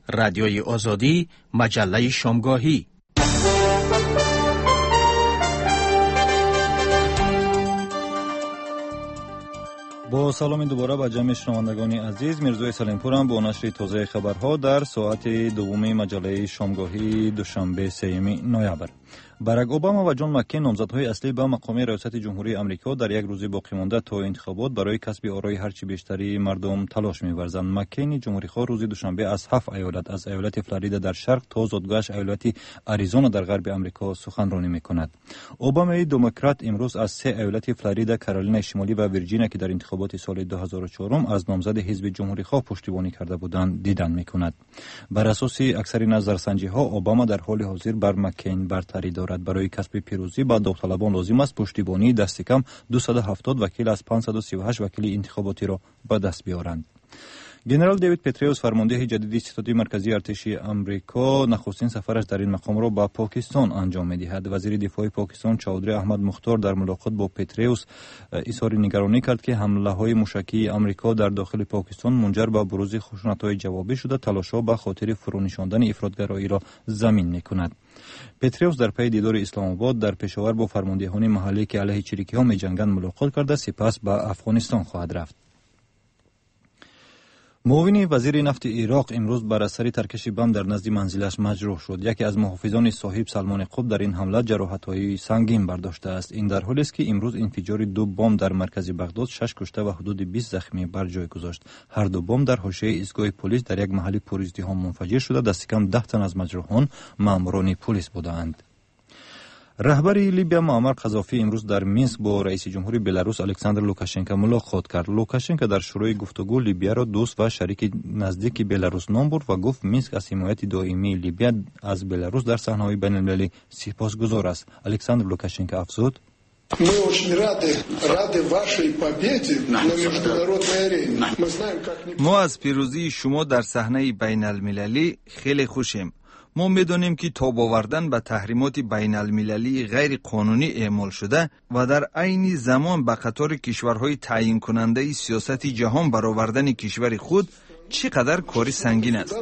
رادیوی آزادی، مجله شامگاهی. با سلام دوباره به جمع شنوندگان عزیز، میرزای سلیمپورم با نشر تازه خبرها در ساعت دوم مجله شامگاهی دوشنبه 3 نوامبر. باراک اوباما و جان مکین نامزدهای اصلی به مقام ریاست جمهوری آمریکا در یک روز باقی مانده تا انتخابات برای کسب آرای هرچی بیشتری مردم تلاش می‌ورزند. مکین جمهوری‌خواه روز دوشنبه از 7 ایالت از ایالت فلوریدا در شرق تا زادگاهش ایالت آریزونا در غرب آمریکا سخنرانی می‌کند. اوباما دموکرات امروز از 3 ایالت فلوریدا، کارولینای شمالی و ویرجینیا که در انتخابات سال 2004 از نامزد حزب جمهوری‌خواه پشتیبانی کرده بودند دیدن می‌کند. بر اساس اکثر نظرسنجی‌ها اوباما در حال حاضر بر مکین برتری دارد. برای کسب پیروزی با داوطلبان لازم است پشتیبانی دست کم 270 وکیل از 538 وکیل انتخاباتی را به دست بیاورند. گنرال دیوید پتریوس، فرمانده جدید ستاد مرکزی ارتش آمریکا، نخستین سفرش در این مقام را به پاکستان انجام می‌دهد. وزیر دفاع پاکستان چودری احمد مختار در ملاقات با پتریوس اظهار نگرانی کرد که حمله‌های موشکی آمریکا در داخل پاکستان منجر به بروز خشونت‌های جوابی شده تلاش‌ها به خاطر فرونشاندن افراط‌گرایی را زمین می‌کند. پتریوس در پی دیدار اسلام آباد در پشاور با فرماندهان محلی که علیه چریکی‌ها می‌جنگند ملاقات کرده، سپس به افغانستان خواهد رفت. معاون وزیر نفت عراق امروز بر اثر ترکش بم در نزد منزلش مجروح شد. یکی از محافظان صاحب سلمان قطب در این حمله جراحت‌های سنگین برداشته است. این در حالی است که امروز انفجار 2 بمب در مرکز بغداد 6 کشته و حدود 20 زخمی بر جای گذاشت. هر 2 بمب در حاشیه ایستگاه پلیس در یک محل پرازدحام منفجر شده. دست کم 10 تن از مجروحان ماموران پلیس بودند. رهبر لیبیا معمر قذافی امروز در مینسک با رئیس جمهور بلاروس الکساندر لوکاشنکو ملاقات کرد. لوکاشنکو در شروع گفتگو لیبیا را دوست و شریک نزدیک بلاروس نام برد و گفت مینسک از حمایت دائمی لیبیا از بلاروس در صحنه‌های بین‌المللی سپاسگزار است. الکساندر لوکاشنکو افزود: Мы очень рады вашей победе на международной арене. Мы знаем, как ما از پیروزی شما در صحنه بین‌المللی خیلی خوشیم. ما می‌دانیم که تاب آوردن به تحریمات بین المللی غیر قانونی اعمال شده و در عین زمان به قطار کشورهای تعیین کننده سیاست جهان برآوردن کشور خود چقدر کاری سنگین است.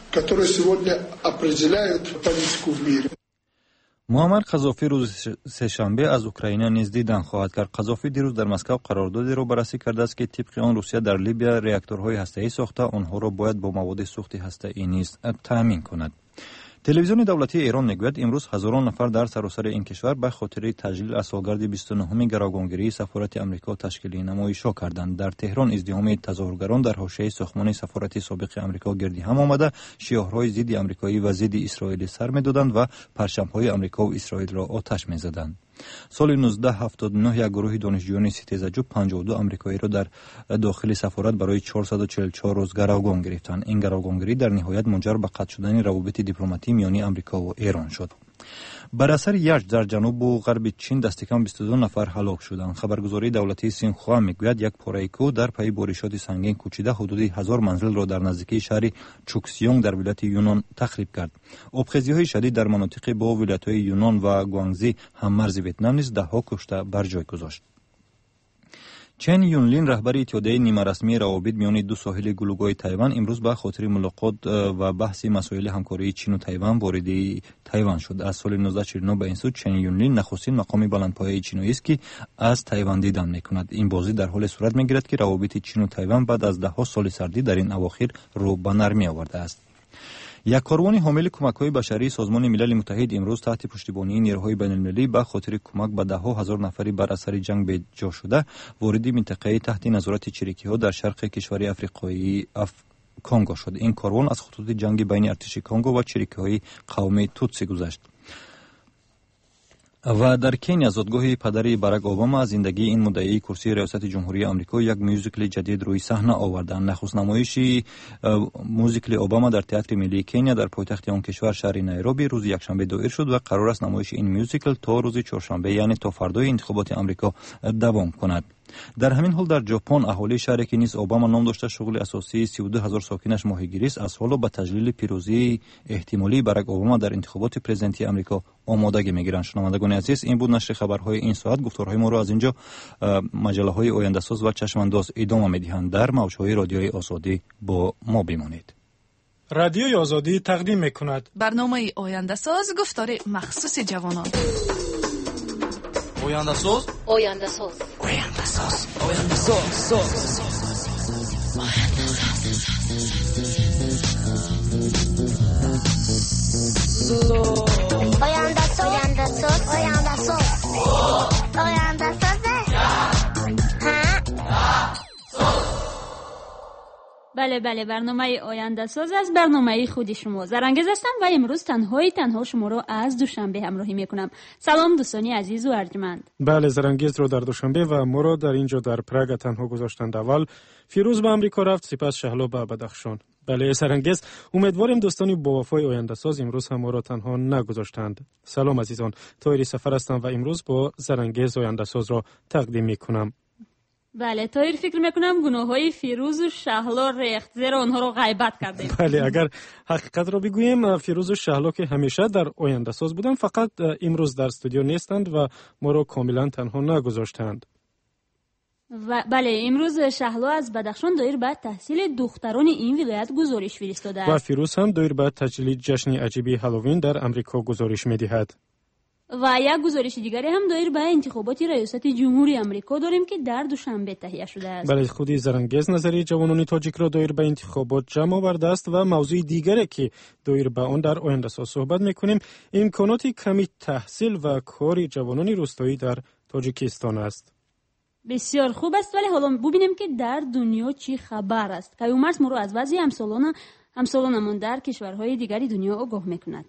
معمر قذافی روز سه‌شنبه از اوکراین نیز دیدن خواهد کرد. قذافی دیروز در مسکو قراردادی را بررسی کرده است که طبق آن روسیه در لیبیا راکتورهای هسته‌ای ساخته، آنها را باید با مواد سوخت هسته‌ای نیز تامین کند. تلویزیون دولتی ایران میگوید امروز هزاران نفر در سراسر این کشور به خاطر تجلیل از سالگرد 29 گروگانگیری سفارت آمریکا تشکیل نمایش‌ها کردند. در تهران ازدحام تظاهرگران در حاشیه ساختمان سفارت سابق آمریکا گردی هم آمده، شعارهای ضد آمریکایی و ضد اسرائیل سر می‌دادند و پرچم‌های آمریکا و اسرائیل را آتش می‌زدند. سال 1979 یک گروه دانشجویان ستیزجو 52 آمریکایی را در داخل سفارت برای 444 روز گروگان گرفتند. این گروگانگیری در نهایت منجر به قطع شدن روابط دیپلماتی میان آمریکا و ایران شد. بر اثر یخ در جنوب و غرب چین دست کم 22 نفر هلاک شدند. خبرگزاری دولتی سینخوا میگوید یک پاره کوه در پی بارشات سنگین کوچیده حدود 1000 منزل را در نزدیکی شهر چوکسیونگ در ولایت یونان تخریب کرد. آبخیزی‌های شدید در مناطق با ولایت‌های یونان و گوانگزی هم مرز ویتنام نیز ده‌ها کشته بر جای گذاشت. چن یونلین، رهبر اتحادیه نیمه رسمی روابط میان دو ساحل گلوگاه تایوان، امروز به خاطر ملاقات و بحث مسائل همکاری چین و تایوان وارد تایوان شد. از سال 1949 به این سو چن یونلین نخستین مقام بلندپایه چینی است که از تایوان دیدن میکند. این بازی در حال صورت میگیرد که روابط چین و تایوان بعد از 10 سال سردی در این اواخر رو به نرمی آورده است. یک کاروان حامل کمک‌های بشری سازمان ملل متحد امروز تحت پشتیبانی نیروهای بین‌المللی به خاطر کمک به 10,000 نفری بر اثر جنگ به جا شده وارد منطقه تحت نظارت چریکی‌ها در شرق کشور آفریقایی کانگو شد. این کاروان از خطوط جنگ بین ارتش کانگو و چریکی‌های قوم توتسی گذشت. و در کنیا زادگاه پدر باراک اوباما از زندگی این مدعی کرسی ریاست جمهوری آمریکا یک موزیکل جدید روی صحنه آوردند. نخست نمایش موزیکل اوباما در تئاتر ملی کنیا در پایتخت آن کشور شهر نایروبی روز یکشنبه دایر شد و قرار است نمایش این موزیکل تا روز چهارشنبه یعنی تا فردای انتخابات آمریکا دوام کند. در همین حال در ژاپن اهالی شهری که نیز اوباما نام داشته شغل اساسی 32000 ساکنش ماهیگیری است از حالا به تجلیل پیروزی احتمالی باراک اوباما در انتخابات پرزیدنتی آمریکا آمادگی میگیرند. شنوندگان عزیز، این بود نشر خبرهای این ساعت. گفتارهای ما را از اینجا مجله‌های آینده ساز و چشمانداز ادامه می‌دهند. در موج‌های رادیوی آزادی با ما بمانید. رادیوی آزادی تقدیم می‌کند. برنامه آینده ساز گفتار مخصوص جوانان. آینده ساز. آینده ساز. آینده ساز. آینده ساز. بله برنامه آینده ساز از برنامه خود شما. زرنگز هستم و امروز تنها شما رو از دوشنبه همراهی میکنم. سلام دوستانی عزیز و ارجمند. بله، زرنگز رو در دوشنبه و ما رو در اینجا در پراگ تنها گذاشتند. اول فیروز به امریکا رفت، سپس شهلا به بدخشان. بله زرنگز، امیدواریم دوستانی با وفای آینده ساز امروز هم ما را تنها نگذاشتند. سلام عزیزان، طاهری سفر هستم و امروز با زرنگز آینده ساز را تقدیم میکنم. بله طاهر، فکر میکنم گناههای فیروز و شهلا ریخت، زیرا آنها رو غیبت کردیم. بله، اگر حقیقت را بگوییم فیروز و شهلا که همیشه در آینده ساز بودند، فقط امروز در استودیو نیستند و ما را کاملا تنها نگذاشتند. و بله، امروز شهلا از بدخشان دایر به تحصیل دختران این ولایت گزارش فرستاده است. و فیروز هم دایر به تجلیل جشن عجیبی هالووین در امریکا گزارش می‌دهد. و یک گزارش دیگری هم دایر به انتخابات ریاست جمهوری امریکا داریم که در دوشنبه تهیه شده است. بله، خودی زرنگز نظری جوانان تاجیک را دایر به انتخابات جمع آورده است و موضوع دیگری که دایر به آن در آینده ساز صحبت می‌کنیم امکانات کمی تحصیل و کار جوانان روستایی در تاجیکستان است. بسیار خوب است، ولی حالا ببینیم که در دنیا چی خبر است. کیومرس ما رو از وضع همسالانمان در کشورهای دیگری دنیا آگاه می‌کند.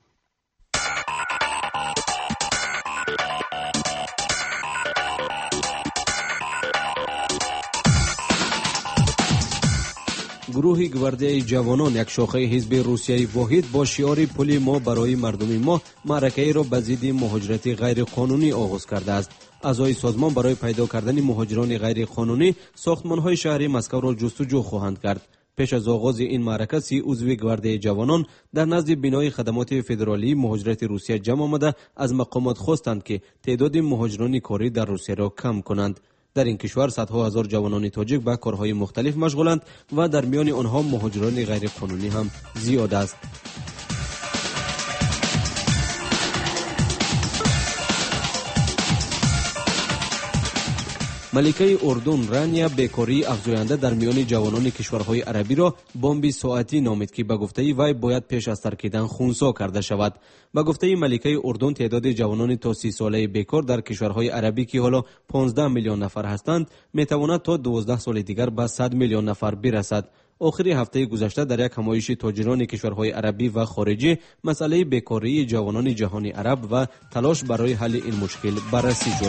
گروه گواردیای جوانان، یک شاخه حزب روسیایی واحد، با شعار پول ما برای مردم ما، معرکه‌ای را به ضد مهاجرت غیر قانونی آغاز کرده است. اعضای سازمان برای پیدا کردن مهاجران غیر قانونی ساختمان‌های شهری مسکو را جستجو خواهند کرد. پیش از آغاز این معرکه 30 عضو گواردیای جوانان در نزد بنای خدمات فدرالی مهاجرت روسیه جمع آمده از مقامات خواستند که تعداد مهاجران کاری در روسیه را کم کنند. در این کشور صدها هزار جوانان تاجیک به کارهای مختلف مشغولند و در میان آنها مهاجران غیر قانونی هم زیاد است. ملکه اردن رانیا بیکاری افزاینده در میان جوانان کشورهای عربی را بمب ساعتی نامید که به گفته وی باید پیش از ترکیدن خونسا کرده شود. به گفته ملکه اردن تعداد جوانان تا 30 ساله بیکار در کشورهای عربی که حالا 15 میلیون نفر هستند میتواند تا 12 سال دیگر به 100 میلیون نفر برسد. آخر هفته گذشته در یک همایش تاجران کشورهای عربی و خارجی مسئله بیکاری جوانان جهان عرب و تلاش برای حل این مشکل بررسی شد.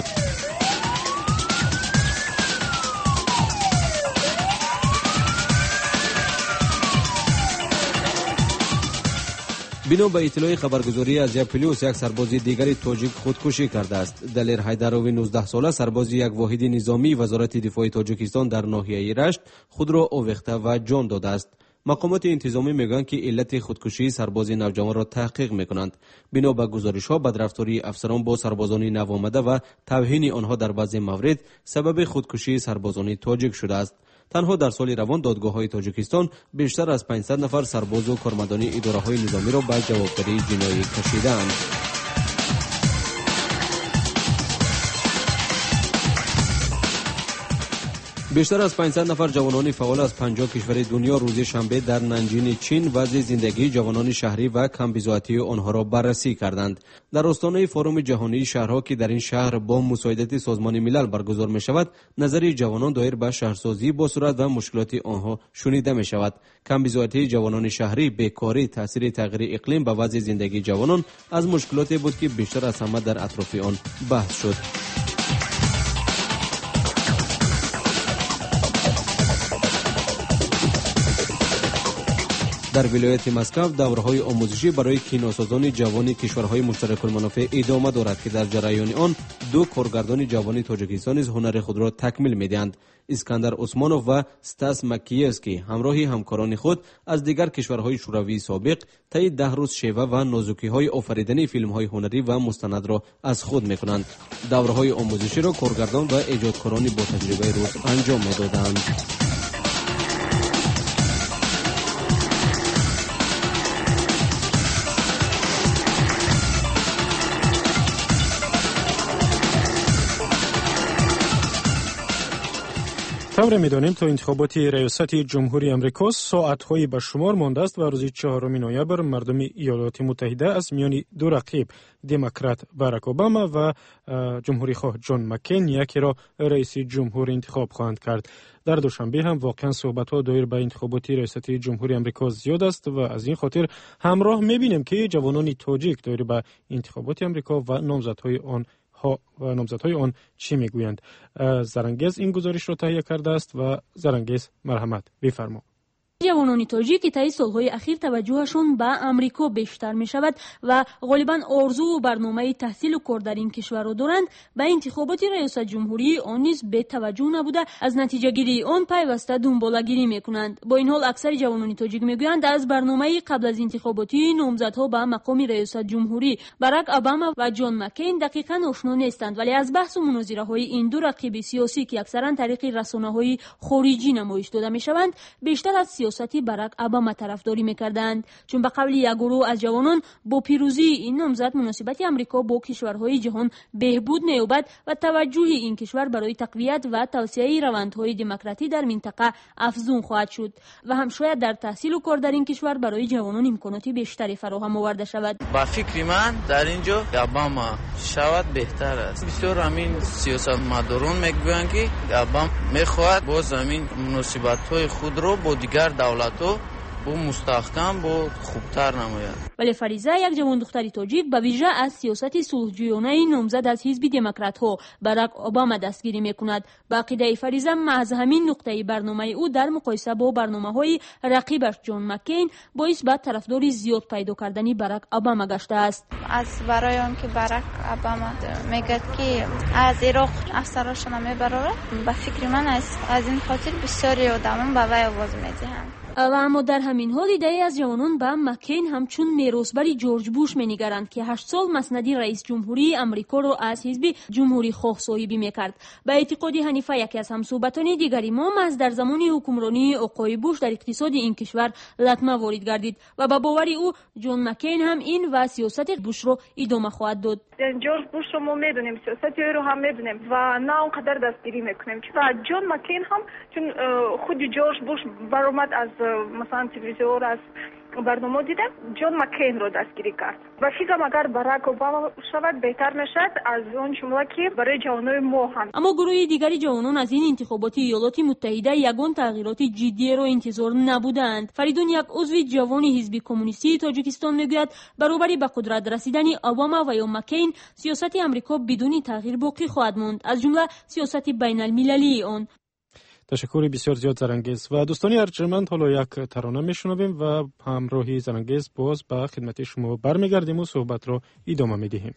بنا به اطلاع خبرگزاری از پلیس، یک سرباز دیگری تاجیک خودکشی کرده است. دلیر حیدروی 19 ساله سرباز یک واحد نظامی وزارت دفاع تاجیکستان در ناحیه رشت خود را آویخته و جان داده است. مقامات انتظامی میگویند که علت خودکشی سرباز نوجوان را تحقیق میکنند. بنا به گزارش‌ها بدرفتاری افسران با سربازان نوآمده و توهین آنها در بعضی موارد سبب خودکشی سربازان تاجیک شده است. تنها در سال روان دادگاه‌های تاجیکستان بیشتر از 500 نفر سرباز و کارمندان اداره‌های نظامی را به جوابداری جنایی کشیدند. بیشتر از 500 نفر جوانان فعال از 50 کشور دنیا روز شنبه در ننجین چین وضع زندگی جوانان شهری و کمبزاعتی آنها را بررسی کردند. در آستانه فروم جهانی شهرها که در این شهر با مساعدت سازمان ملل برگزار می شود، نظر جوانان دایر به شهرسازی با سرعت و مشکلات آنها شنیده می شود. کمبزاعتی جوانان شهری، بیکاری، تاثیر تغییر اقلیم به وضع زندگی جوانان از مشکلاتی بود که بیشتر از همه در اطراف آن بحث شد. در ولایت مسکو دوره‌های آموزشی برای کینوسازان جوان کشورهای مشترک المنافع ادامه دارد که در جریان آن 2 کارگردان جوان تاجیکستان نیز هنر خود را تکمیل می‌دهند. اسکندر عثمانوف و ستاس مکیevsky همراه همکاران خود از دیگر کشورهای شوروی سابق طی 10 روز شیوه و نازکی‌های آفریدنی فیلم‌های هنری و مستند را از خود می‌کنند. دوره‌های آموزشی را کارگردان و ایجادکاران با تجربه روز انجام می‌دادند. جمهوری می‌دانیم تا انتخابات ریاست جمهوری آمریکا ساعت‌های به شمار مانده است و روز 4 نوامبر مردم ایالات متحده از میان دو رقیب دموکرات باراک اوباما و جمهوری خواه جان مکین یکی را رئیس جمهور انتخاب خواهند کرد. در دوشنبه هم واقعا صحبت‌ها دایر به انتخابات ریاست جمهوری آمریکا زیاد است و از این خاطر همراه می‌بینیم که جوانان تاجیک دایر به انتخابات آمریکا و نامزدهای آن چی میگویند. زرنگز این گزارش را تهیه کرده است و زرنگز مرحمت بفرما. جوانان تاجیک که طی سالهای اخیر توجهشون به امریکا بیشتر می شود و غالبا آرزو و برنامه تحصیل و کار در این کشور را دارند، به انتخابات ریاست جمهوری آن نیز به توجه نبوده از نتیجه گیری آن پیوسته دنباله‌گیری می کنند. با این حال اکثر جوانان تاجیک می گویند از برنامه قبل از انتخاباتی نامزدها به مقام ریاست جمهوری باراک اوباما و جان مکین دقیقاً آشنا نیستند، ولی از بحث و مناظره های این دو رقیب سیاسی که اکثرا طریق رسانه‌های خارجی نمایش داده می شوند بیشتر از سیاستی باراک اوباما طرفداری می‌کردند، چون به قول یک گروه از جوانان با پیروزی این نامزد مناسبت آمریکا با کشورهای جهان بهبود می‌یابد و توجه این کشور برای تقویت و توسعه روندهای دموکراسی در منطقه افزون خواهد شد و هم شاید در تحصیل و کار در این کشور برای جوانان امکانات بیشتری فراهم آورده شود. با فکر من در اینجا اوباما شود بهتر است. بسیار همین سیاستمداران میگویند که اوباما می‌خواهد باز همین مناسبت‌های خود را با دیگر دولت‌ها با مستحکم با خوبتر نماید. ولی فریزه یک جوان دختری تاجیک به ویژه از سیاست صلح‌جویانه نامزد از حزب دموکرات‌ها باراک اوباما دستگیری می‌کند. با عقیده فریزه محض همین نقطه برنامه او در مقایسه با برنامه‌های رقیبش جان مکین باعث به طرفداری زیاد پیدا کردن باراک اوباما گشته است. از برای آن که باراک اوباما میگه که از عراق افسراشون میبره، به فکر من از این خاطر بسیاری آدمان به وی آواز میدهند. و اما در همین حال ایده از جوانان به مکین همچون میراثبری جورج بوش می‌نگرند که 8 سال مسندی رئیس جمهوری آمریکا را از حزب جمهوری خواه صاحبی می‌کرد. به اعتقاد حنیفه یکی از همصحبتان دیگری ما از در زمان حکمرانی آقای بوش در اقتصاد این کشور لطمه وارد گردید و به باور او جان مکین هم این و سیاست بوش را ادامه خواهد داد. جورج بوش رو ما می‌دونیم، سیاست او رو هم می‌دونیم و نه اونقدر دستگیری می‌کنیم که جان مکین هم چون خود جورج بوش برآمد از مثلا تلویزیون از برنامه دیدم جان مکین رو دستگیری کرد و فکرم اگر باراک اوباما شود بهتر میشد از اون جمله که برای جوانان ما هم. اما گروه دیگری جوانان از این انتخابات ایالات متحده یگان تغییرات جدی را انتظار نبودند. فریدون یک عضو جوان حزب کمونیستی تاجیکستان میگوید برابری به قدرت رسیدن اوباما و یا مکین سیاست آمریکا بدون تغییر باقی خواهد ماند، از جمله سیاست بین المللی آن. تشکر بسیار زیاد زرنگز. و دوستانی ارجمند حالا یک ترانه میشنویم و همراهی زرنگز باز به خدمت شما برمیگردیم و صحبت را ادامه میدهیم.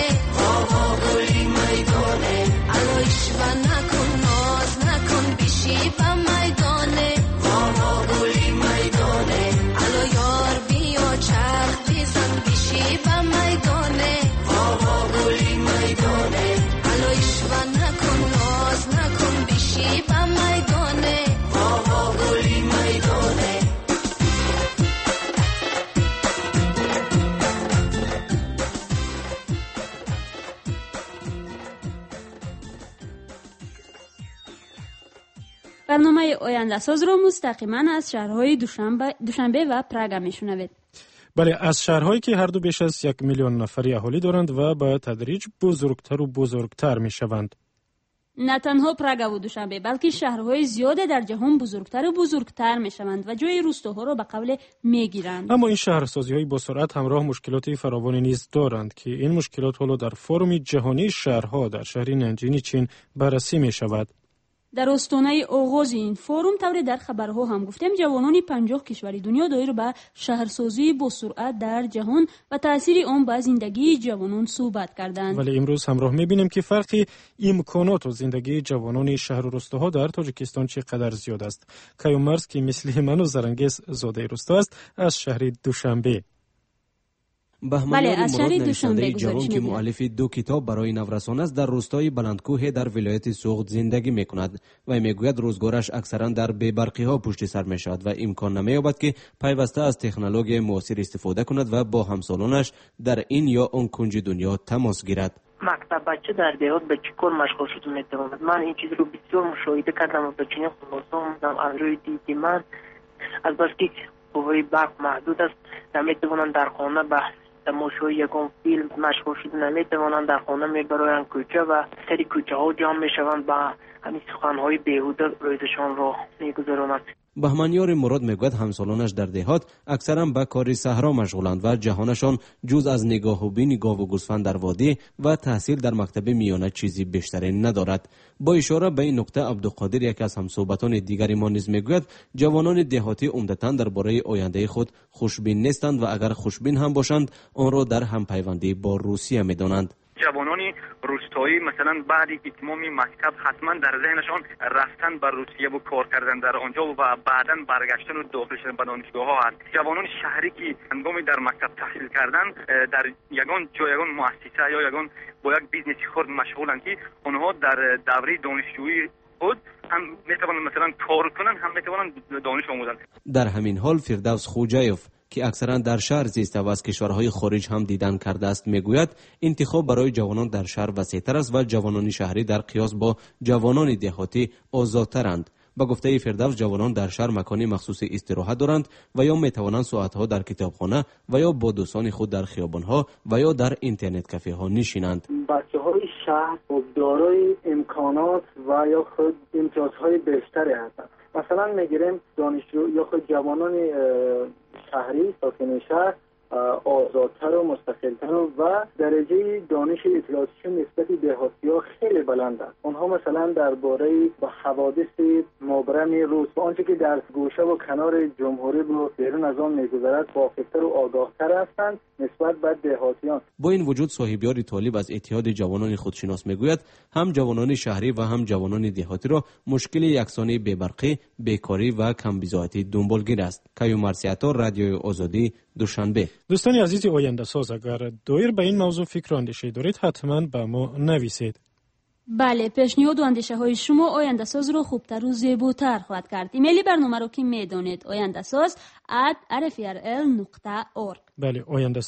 بشی برنامه آینده ساز را مستقیما از شهرهای دوشنبه و پراگ میشنوید. بله، از شهرهایی که هر دو بیش از 1 میلیون نفری اهالی دارند و به تدریج بزرگتر و بزرگتر میشوند. نه تنها پراگ و دوشنبه بلکه شهرهای زیاده در جهان بزرگتر و بزرگتر میشوند و جای روستاها را به قبل میگیرند. اما این شهرسازی های با سرعت همراه مشکلات فراوانی نیز دارند که این مشکلات حالا در فورум جهانی شهرها در شهر ننجین چین بررسی می شود. در استانه آغاز این فورум طور در خبرها هم گفتیم جوانان 50 کشور دنیا دایر به شهرسازی با سرعت در جهان و تاثیر آن بر زندگی جوانان صحبت کردند. ولی امروز همراه می‌بینیم که فرق امکانات و زندگی جوانان شهر و روستاها در تاجیکستان چقدر زیاد است. کیومرز که مثل من و زرنگیز زاده روستا است از شهر دوشنبه. بهمنیار مراد نویسنده جوان که مؤلف 2 کتاب برای نورسان است در روستای بلندکوه در ولایت سوغد زندگی میکند و میگوید روزگارش اکثرا در بی‌برقی ها پشت سر میشود و امکان نمییابد که پیوسته از تکنولوژی معاصر استفاده کند و با همسالانش در این یا آن کنج دنیا تماس گیرد. مکتب بچه در دیهات به چه کار مشغول شده میتواند؟ من این چیز رو بسیار مشاهده کردم و به چنین خلاصه آمدم از روی دیدی من از بس که قوه برق محدود است نمیتوانند در خانه به تماشای یکم فیلم مشغول شده نمیتوانند در خانه میبرایند کوچه و سری کوچه ها جمع میشوند و همین سخنهای بیهوده رویدشان را میگذرانند. بهمنیار مراد میگوید همسالانش در دهات اکثرا به کار صحرا مشغولند و جهانشان جز از نگاه و بین گاو و گوسفند در وادی و تحصیل در مکتب میانه چیزی بیشتری ندارد. با اشاره به این نکته عبدالقادر یک از همصحبتان دیگری ما نیز میگوید جوانان دهاتی عمدتاً درباره آینده خود خوشبین نیستند و اگر خوشبین هم باشند آن را در همپیوندی با روسیه میدانند. جوانان روستایی مثلا بعد اتمام مکتب حتما در ذهنشان رفتن به روسیه و کار کردن در آنجا و بعداً برگشتن و داخل شدن به دانشگاه ها هست. جوانان شهری که هنگام در مکتب تحصیل کردن در یگان جای یگان مؤسسه یا یگان با یک بیزنس خرد مشغولند که آنها در دوره دانشجویی خود هم میتوانند مثلا کار کنند هم میتوانند دانش آموزند. در همین حال فردوس خوجایف که اکثرا در شهر زیسته و از کشورهای خارج هم دیدن کرده است میگوید انتخاب برای جوانان در شهر وسیع‌تر است و جوانان شهری در قیاس با جوانان دهاتی آزادترند. با گفته فردوس جوانان در شهر مکانی مخصوص استراحت دارند و یا میتوانند ساعتها در کتابخانه و یا با دوستان خود در خیابانها و یا در اینترنت کافه ها نشینند. بچه‌های شهر دارای امکانات و یا خود امتیازهای بیشتری هستند. مثلا میگیریم دانشجو یا خود جوانان شهری ساکن شهر آزادتر و مستقلتر و درجه دانش اطلاعاتیشون نسبت دهاتی‌ها خیلی بلند است. اونها مثلا درباره حوادث مبرم روز و آنچه که در گوشه و کنار جمهوری و بیرون از آن می‌گذرد واقع‌تر و آگاه‌تر هستند نسبت به دهاتیان. با این وجود صاحبیار طالب از اتحاد جوانان خودشناس میگوید هم جوانان شهری و هم جوانان دهاتی را مشکل یکسانی بی‌برقی، بیکاری و کمبزاعتی دنبالگیر است. کیومرز رادیوی آزادی دوشنبه. دوستان عزیز آینده ساز اگر دایر به این موضوع فکر و اندیشه دارید حتما به ما نویسید. بله، پیشنهاد و اندیشه های شما آینده ساز رو خوبتر و زیباتر خواهد کرد. ایمیل برنامه رو که میدونید oyandesaz@rferl.org. بله،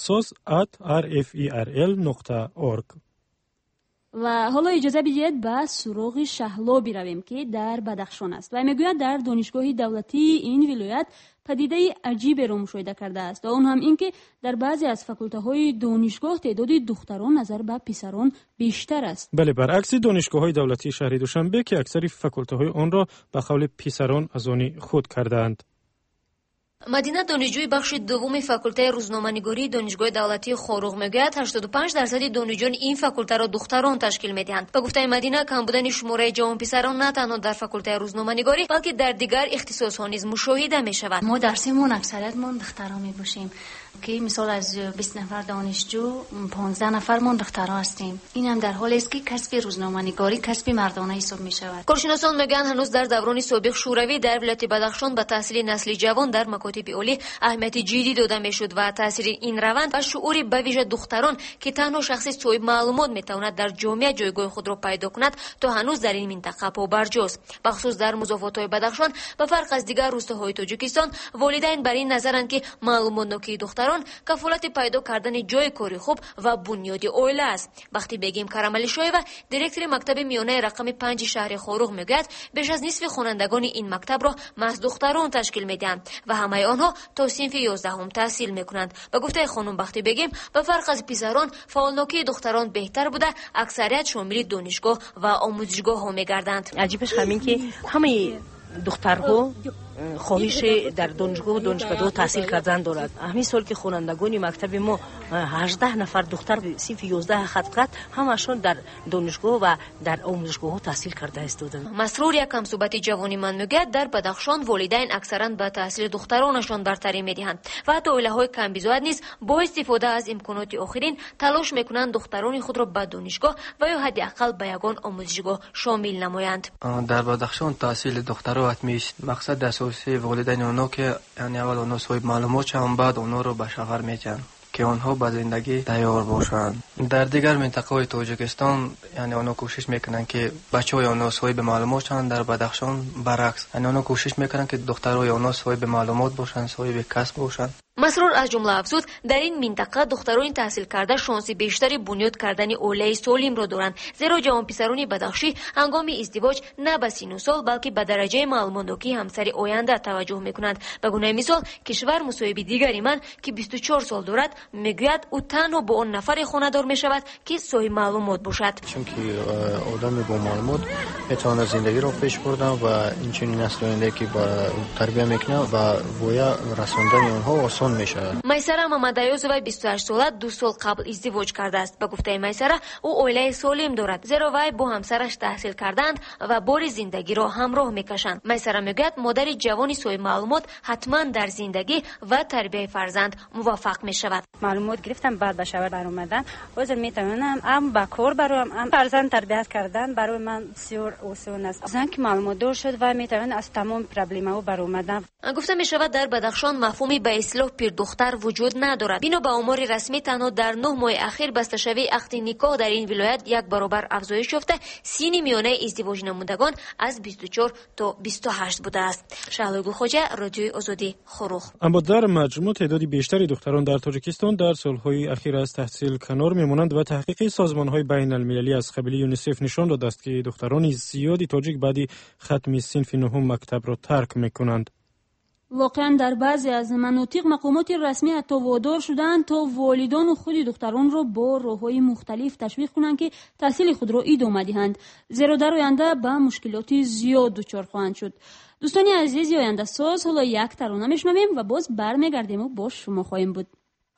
oyandesaz@rferl.org. و حالا اجازه بدید به سراغ شهلا برویم که در بدخشان است و میگوید در دانشگاه دولتی این ولایت پدیده عجیبی را مشاهده کرده است و اون هم این که در بعضی از فاکولته‌های دانشگاه تعداد دختران نظر به پسران بیشتر است. بله، برعکس دانشگاه‌های دولتی شهر دوشنبه که اکثر فاکولته‌های آن را به قول پسران از آن خود کردند. مدینه دانشجوی بخش دوم فاکولته روزنامه‌نگاری دانشگاه دولتی خوروغ میگوید 85% دانشجویان این فاکولته را دختران تشکیل میدهند. به گفته مدینه کم بودن شماره جوان پسران نه تنها در فاکولته روزنامه‌نگاری بلکه در دیگر اختصاص‌ها نیز مشاهده می‌شود. ما درسیمون اکثریتمون دخترها می‌باشیم که مثال از 20 نفر دانشجو 15 نفرمون دخترها هستیم. این هم در حالی است که کسب روزنامه‌نگاری کسب مردانه حساب می‌شود. کارشناسان میگن هنوز در دوران سابق شوروی در ولایت بدخشان به تحصیل نسل جوان در مکاتب عالی اهمیت جدی داده میشد و تاثیر این روند و شعور به ویژه دختران که تنها شخصی صاحب معلومات میتواند در جامعه جایگاه خود را پیدا کند تا هنوز در این منطقه پابرجاست. بخصوص در مضافات‌های بدخشان به فرق از دیگر روستاهای تاجیکستان والدین بر این نظرند که معلومات نوکی دختر دختران کفالت پیدا کردن جای کاری خوب و بنیاد عائله است. وقتی بگیم کرم‌علیشایی‌وا دایرکتور مکتب میانه رقم 5 شهر خوروغ میگوید بیش از نصف خوانندگان این مکتب را محض دختران تشکیل میدهند و همه آنها تا صنف 11 تحصیل میکنند. به گفته خانم وقتی بگیم به فرق از پسران فعالناکی دختران بهتر بوده، اکثریت شامل دانشگاه و آموزشگاه ها میگردند. عجیبش همین که همه دخترها خواهش در دانشگاه و دانشکده تحصیل کردن دارد. همین سال که خوانندگان مکتب ما 18 نفر دختر صنف 11 خط همشون در دانشگاه و در آموزشگاه تحصیل کرده استودند. مسرور یک همصحبت جوانی من میگه در بدخشان والدین اکثرا به تحصیل دخترانشان برتری میدهند و حتی عائله‌های کم بیزاید نیز با استفاده از امکانات آخرین تلاش میکنند دختران خود را به دانشگاه و یا حداقل به یگان آموزشگاه شامل نمایند. در بدخشان تحصیل دخترها حتمی است. مقصد اساسی والدین اونا که یعنی اول اونا صاحب معلومات شوند، بعد اونا رو به شهر میتن که آنها به زندگی تیار باشند. در دیگر منطقه‌های تاجیکستان یعنی اونا کوشش میکنن که بچه‌های اونا صاحب معلومات شوند. در بدخشان برعکس، یعنی اونا کوشش میکنن که دخترای اونا صاحب معلومات باشند، صاحب کسب باشند. مسرور از جمله افزود در این منطقه دختران تحصیل کرده شانس بیشتری بنیاد کردن عائله سالم را دارند، زیرا جوان پسران بدخشی هنگام ازدواج نه به سن و سال بلکه به درجه معلوماتی همسر آینده توجه میکنند. به گونه مثال کشور مصاحب دیگری من که 24 سال دارد میگوید او تنها با آن نفر خانه‌دار میشود که صاحب معلومات باشد، چون که آدم با معلومات میتواند زندگی را پیش بردن و این چنین نسل آینده که با تربیت میکنه و ویا رساندن آنها آسان میشه. میسره محمدیوزова 28 ساله 2 سال قبل ازدواج کرده است. به گفته میسره او عائله سالم دارد، زیرا وی با همسرش تحصیل کردند و بار زندگی را همراه میکشند. میسره میگوید مادر جوانی صاحب معلومات حتما در زندگی و تربیت فرزند موفق میشود. معلومات گرفتم بعد به شهر برآمدن عذر میتونم ام با کار برام فرزند تربیت کردن برای من بسیار آسان است. زن که معلومات دار شد و میتونه از تمام پرابلم‌ها برآمدن. گفته میشود در بدخشان مفهومی به اصطلاح پیر دختر وجود ندارد. بنا به آمار رسمی تنها در 9 ماه اخیر بسته‌شوی عقد نکاح در این ولایت 1 برابر افزایش یافته، سن میانه ازدواج نمودگان از 24 تا 28 بوده است. شهلا گلخوجه، رادیوی آزادی، خوروغ. اما در مجموع تعدادی بیشتری دختران در تاجیکستان در سالهای اخیر از تحصیل کنار میمانند و تحقیق سازمان‌های بین المللی از قبیل یونیسف نشان داده است که دختران زیادی تاجیک بعد ختم صنف 9 مکتب را ترک میکنند. واقعا در بعضی از مناطق مقامات رسمی حتی وادار شدند تا والدان و خود دختران را با راه‌های مختلف تشویق کنند که تحصیل خود را ادامه دهند، زیرا در آینده به مشکلات زیاد دچار خواهند شد. دوستان عزیز، آینده ساز حالا یک ترانه میشنویم و باز برمیگردیم و با شما خواهیم بود.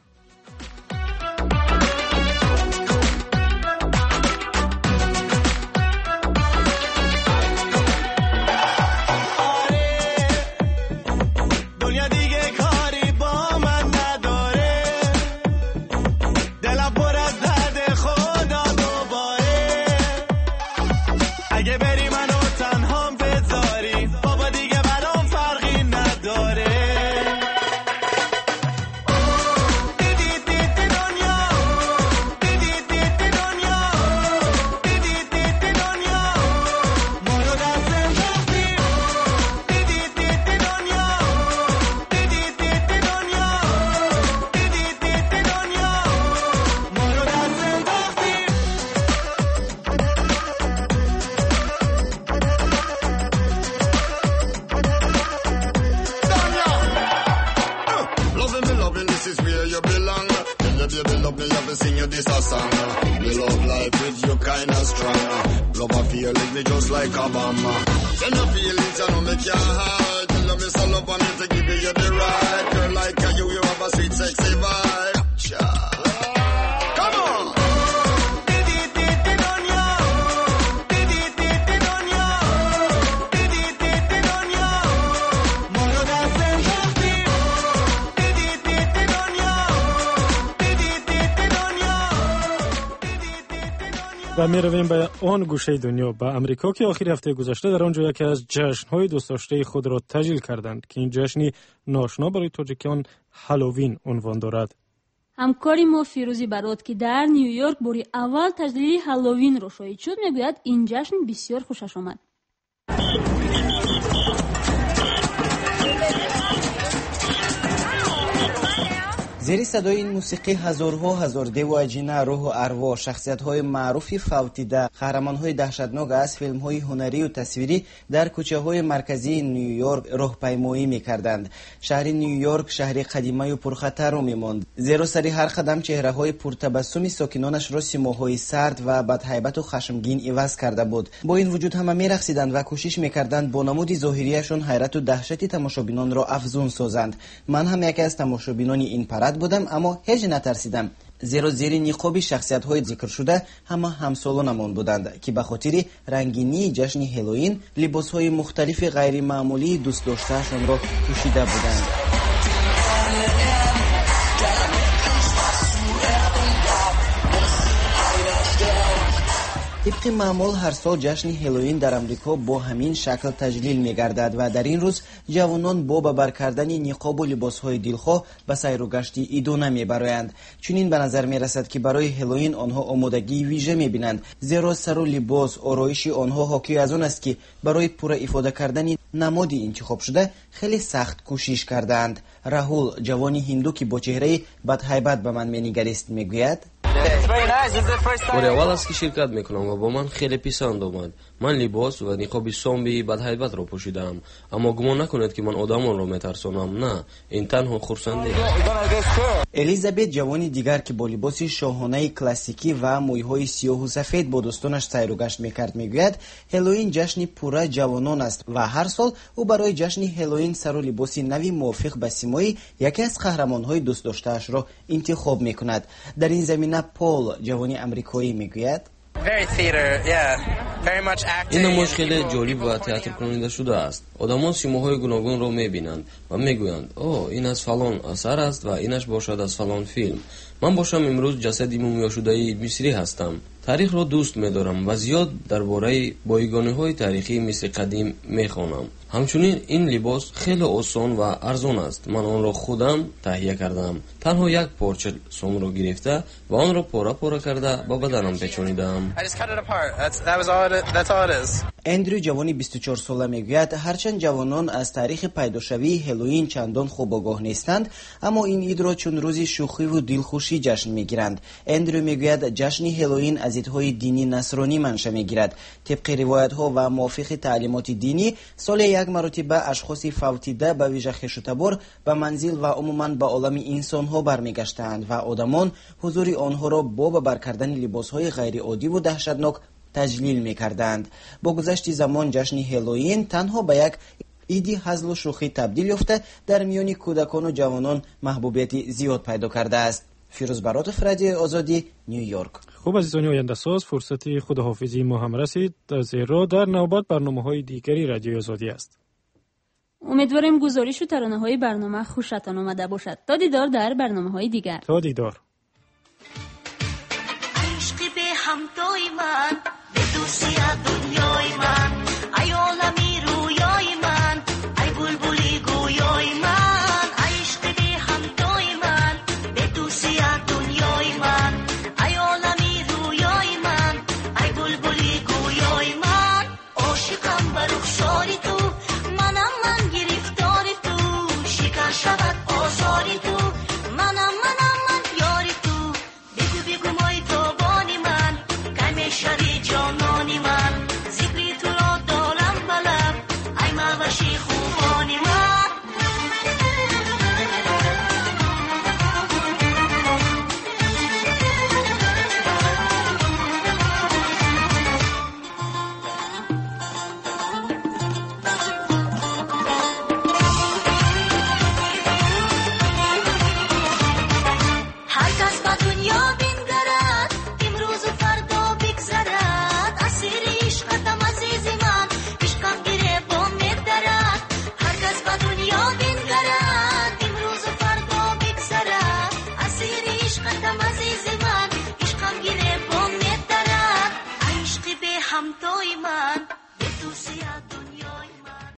و می رویم به آن گوشه دنیا، به امریکا که آخر هفته گذشته در آنجا یکی از جشن‌های دوست داشته خود را تجلیل کردند که این جشنی ناشنا برای تاجیکان هالووین عنوان دارد. همکاری ما فیروزی برات که در نیویورک باری اول تجلیل هالووین را شاهد شد میگوید این جشن بسیار خوشش آمد. زیر صدای این موسیقی هزارها هزار دیو و اجینه، روح و ارواح، شخصیت‌های معروف فوتیده، قهرمان‌های دهشتناک از فیلم‌های هنری و تصویری در کوچه‌های مرکزی نیویورک راهپیمایی می‌کردند. شهر نیویورک شهری قدیمی و پرخطر می‌ماند، زیرا سر هر قدم چهره‌های پرتبسم ساکنانش را سیماهای سرد و بدهیبت و خشمگین عوض کرده بود. با این وجود همه می‌رقصیدند و کوشش می‌کردند با نمود ظاهریشان حیرت و دهشت تماشابینان را افزون سازند. من هم یکی از تماشابینان این پرد بودم، اما هیچ نترسیدم، زیرا زیر نقاب شخصیت‌های ذکر شده همه همسالانمان بودند که به خاطر رنگینی جشن هالووین لباس‌های مختلف غیر معمولی دوست داشته‌شان را پوشیده بودند. طبق معمول هر سال جشن هالووین در امریکا با همین شکل تجلیل می‌گردد و در این روز جوانان با بر کردن نقاب و لباس‌های دلخواه به سیر و گشت ادامه می‌برند. چنین به نظر می‌رسد که برای هالووین آنها آمادگی ویژه می‌بینند، زیرا سر و لباس آرایش آنها حاکی از آن است که برای پورا افاده کردن نمادی انتخاب شده خیلی سخت کوشش کردند. راهول، جوانی هندو که با چهره بدهیبت به من می‌نگریست، می‌گوید: بار اول است که شرکت میکنم و با من خیلی پسند آمد. من لباس و نقاب سامبی بدهیبت را پوشیدم، اما گمان نکنید که من آدمان را میترسانم. نه، این تنها خرسندی است. الیزابت، جوانی دیگر که با لباس شاهانه کلاسیکی و مویهای سیاه و سفید با دوستانش سیر و گشت میکرد، میگوید هالووین جشن پورا جوانان است و هر سال او برای جشن هالووین سر و لباس نوی موافق به سیمای یکی از قهرمانهای دوست داشته‌اش را انتخاب میکند. در این زمینه پول، جوانی امریکایی، میگوید: این نمایش خیلی جالب و تئاتر کننده شده است. آدمان سیماهای گوناگون را میبینند و میگویند اوه این از فلان اثر است و اینش باشد از فلان فیلم. من باشم امروز جسد مومیا شده مصری هستم. تاریخ را دوست می‌دارم و زیاد درباره بایگانی‌های تاریخی مصر قدیم می‌خوانم. همچنین این لباس خیلی آسان و ارزان است. من آن را خودم تهیه کردم. تنها یک پارچه سوم را گرفته و آن را پاره کرده با بدنم پیچانیدم. اندرو، جوانی 24 ساله، میگوید هرچند جوانان از تاریخ پیداشوی هالووین چندان خوب آگاه نیستند، اما این عید را چون روزی شوخی و دلخوشی جشن میگیرند. اندرو میگوید جشن هالووین از عیدهای دینی نصرانی منشأ میگیرد. طبق روایت‌ها و موافق تعلیمات دینی، سال یک مرتبه اشخاص فوتیده به ویژه خویشتبار به منزل و عموماً به عالم انسان‌ها برمیگشتند و آدمان حضور آنها را با بر کردن لباس‌های غیر عادی و دهشتناک تجلیل می‌کردند. با گذشت زمان جشن هالووین تنها به یک عید هزل و شوخی تبدیل یافته در میان کودکان و جوانان محبوبیت زیاد پیدا کرده است. فیروز برات، رادیو آزادی، نیویورک. خوب عزیزان آینده ساز، فرصتی خداحافظی ما هم رسید، زیرا در نوبت برنامه‌های دیگری رادیو آزادی است. امیدواریم گزارش و ترانه‌های برنامه خوشتان آمده باشد. تا دیدار در برنامه‌های دیگر. تا دیدار. عشق به همتای من، به دوستی دنیای من.